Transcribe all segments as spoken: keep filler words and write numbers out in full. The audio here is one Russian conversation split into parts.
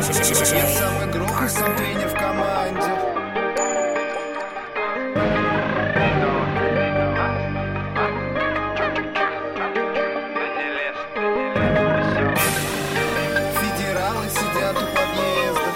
Я сам игрок и сам тренер в команде. Федералы сидят у подъезда.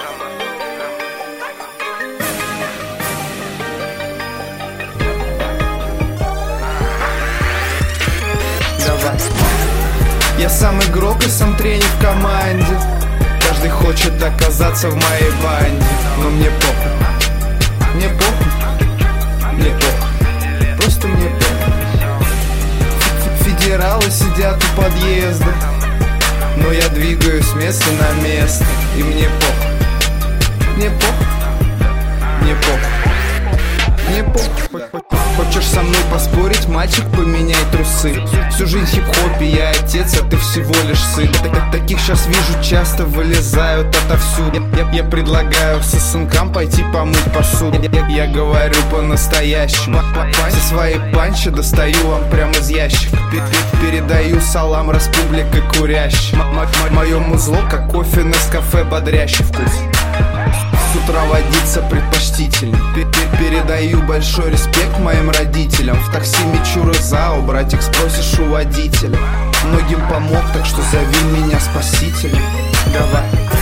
Давай. Я сам игрок и сам тренер в команде. Каждый хочет оказаться в моей банде, но мне похуй. Мне похуй. Мне похуй. Просто мне похуй. Федералы сидят у подъезда, но я двигаюсь с места на место. И мне похуй. Мне похуй. Мне похуй. Мне похуй. Хочешь со мной поспорить, мальчик, поменяй трусы. Всю жизнь в хип-хопе, я отец, а ты всего лишь сын. Таких сейчас вижу часто, вылезают отовсюду. Я, я предлагаю сосункам пойти помыть посуду. Я, я говорю по-настоящему. Все свои панчи достаю вам прямо из ящика. Передаю салам республикой курящим. Мое музло, как кофе Нескафе, бодрящий вкус. С утра водиться предпочтительно. Передаю большой респект моим родителям. В такси мечу рызау, братик, спросишь у водителя. Многим помог, так что зови меня спасителем. Давай.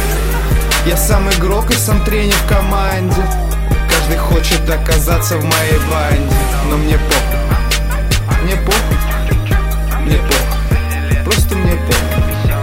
Я сам игрок и сам тренер в команде. Каждый хочет оказаться в моей банде, но мне похуй. Мне похуй. Мне похуй. Просто мне похуй.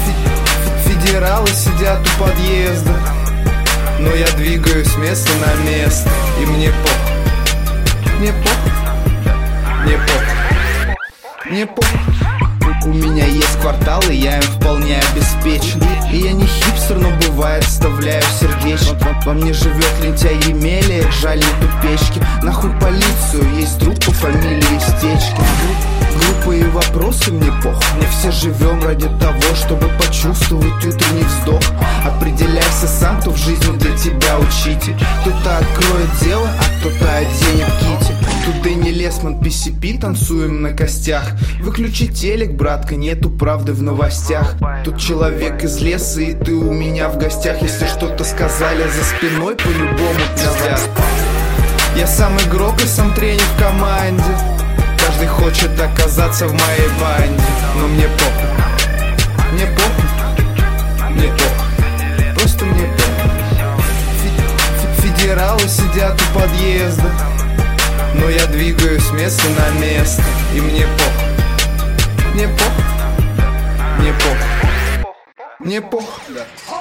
Федералы сидят у подъезда, но я двигаюсь с места на место. И мне похуй. Мне похуй. Мне похуй. Мне похуй. У меня есть квартал, и я им вполне обеспечен. И я не хипстер, но бывает вставляю сердечко. Во мне живет лентяй Емеля, жаль нету печки. Нахуй полицию, есть друг по фамилии Стечки. Глупые вопросы, мне похуй. Мы все живем ради того, чтобы почувствовать утренний вздох. Определяйся сам, кто в жизни для тебя учитель. Кто-то откроет дело, а кто-то оденет китель. Тут Дэнни Лесман, пи си пи, танцуем на костях. Выключи телек, братка, нету правды в новостях. Тут человек из леса, и ты у меня в гостях. Если что-то сказали за спиной, по-любому пиздят. Я сам игрок и сам тренер в команде. Каждый хочет оказаться в моей банде, но мне похуй. Мне похуй. Мне похуй. Просто мне похуй. Федералы сидят у подъезда, но я двигаюсь с места на место. И мне похуй. Мне похуй. Мне похуй. Мне похуй.